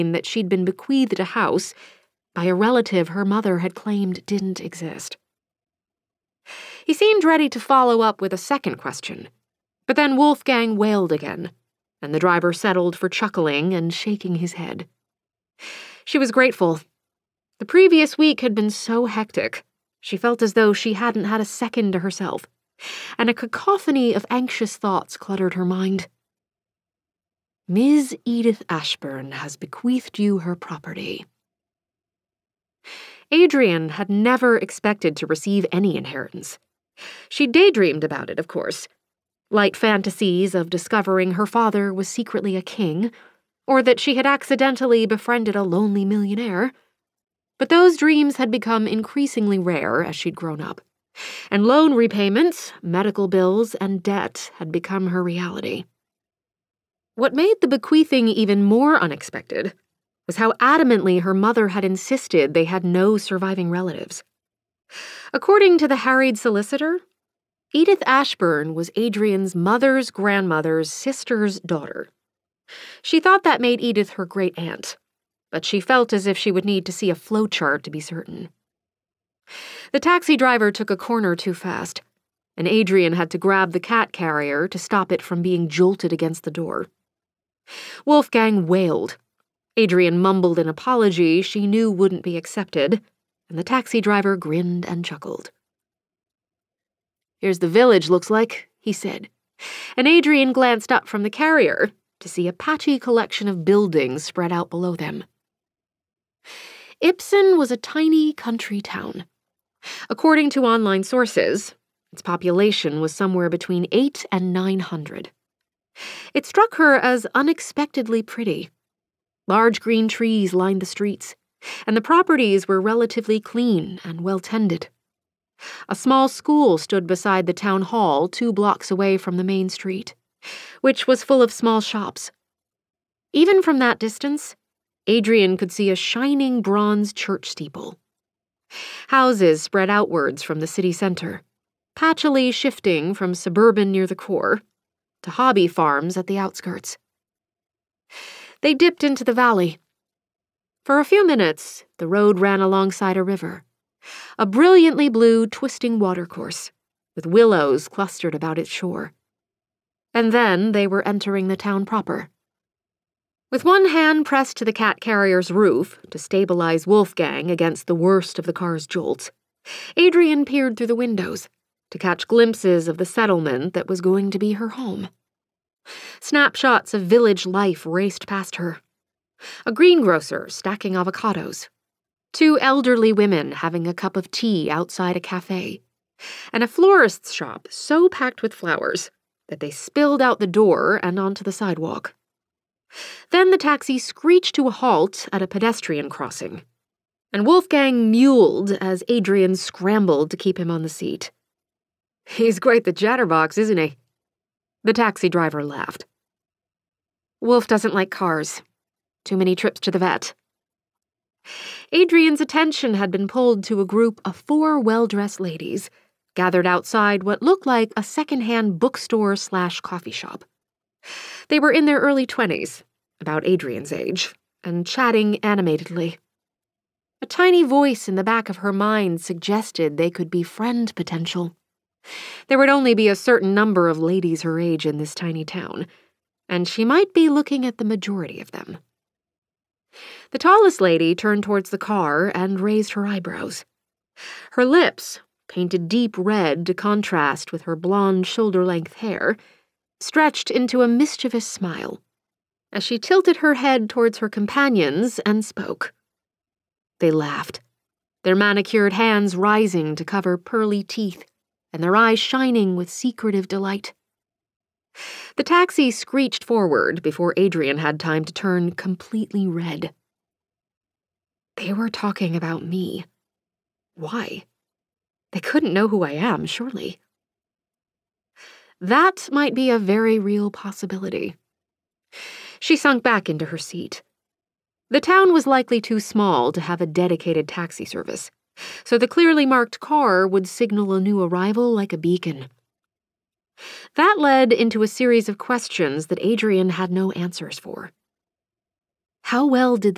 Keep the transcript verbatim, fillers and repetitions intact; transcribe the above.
that she'd been bequeathed a house by a relative her mother had claimed didn't exist. He seemed ready to follow up with a second question, but then Wolfgang wailed again, and the driver settled for chuckling and shaking his head. She was grateful. The previous week had been so hectic. She felt as though she hadn't had a second to herself, and a cacophony of anxious thoughts cluttered her mind. Miss Edith Ashburn has bequeathed you her property. Adrian had never expected to receive any inheritance. She daydreamed about it, of course. Light fantasies of discovering her father was secretly a king, or that she had accidentally befriended a lonely millionaire. But those dreams had become increasingly rare as she'd grown up, and loan repayments, medical bills, and debt had become her reality. What made the bequeathing even more unexpected was how adamantly her mother had insisted they had no surviving relatives. According to the harried solicitor, Edith Ashburn was Adrian's mother's grandmother's sister's daughter. She thought that made Edith her great-aunt, but she felt as if she would need to see a flowchart to be certain. The taxi driver took a corner too fast, and Adrian had to grab the cat carrier to stop it from being jolted against the door. Wolfgang wailed. Adrian mumbled an apology she knew wouldn't be accepted, and the taxi driver grinned and chuckled. "Here's the village, looks like," he said, and Adrian glanced up from the carrier to see a patchy collection of buildings spread out below them. Ibsen was a tiny country town. According to online sources, its population was somewhere between eight and nine hundred. It struck her as unexpectedly pretty. Large green trees lined the streets, and the properties were relatively clean and well-tended. A small school stood beside the town hall two blocks away from the main street, which was full of small shops. Even from that distance, Adrian could see a shining bronze church steeple. Houses spread outwards from the city center, patchily shifting from suburban near the core to hobby farms at the outskirts. They dipped into the valley. For a few minutes, the road ran alongside a river, a brilliantly blue, twisting watercourse, with willows clustered about its shore. And then they were entering the town proper. With one hand pressed to the cat carrier's roof to stabilize Wolfgang against the worst of the car's jolts, Adrian peered through the windows to catch glimpses of the settlement that was going to be her home. Snapshots of village life raced past her. A greengrocer stacking avocados, two elderly women having a cup of tea outside a cafe, and a florist's shop so packed with flowers that they spilled out the door and onto the sidewalk. Then the taxi screeched to a halt at a pedestrian crossing, and Wolfgang mewled as Adrian scrambled to keep him on the seat. "He's quite the chatterbox, isn't he?" The taxi driver laughed. "Wolf doesn't like cars. Too many trips to the vet." Adrian's attention had been pulled to a group of four well-dressed ladies gathered outside what looked like a second-hand bookstore slash coffee shop. They were in their early twenties, about Adrian's age, and chatting animatedly. A tiny voice in the back of her mind suggested they could be friend potential. There would only be a certain number of ladies her age in this tiny town, and she might be looking at the majority of them. The tallest lady turned towards the car and raised her eyebrows. Her lips, painted deep red to contrast with her blonde shoulder-length hair, stretched into a mischievous smile as she tilted her head towards her companions and spoke. They laughed, their manicured hands rising to cover pearly teeth and their eyes shining with secretive delight. The taxi screeched forward before Adrian had time to turn completely red. They were talking about me. Why? They couldn't know who I am, surely. That might be a very real possibility. She sunk back into her seat. The town was likely too small to have a dedicated taxi service, so the clearly marked car would signal a new arrival like a beacon. That led into a series of questions that Adrian had no answers for. How well did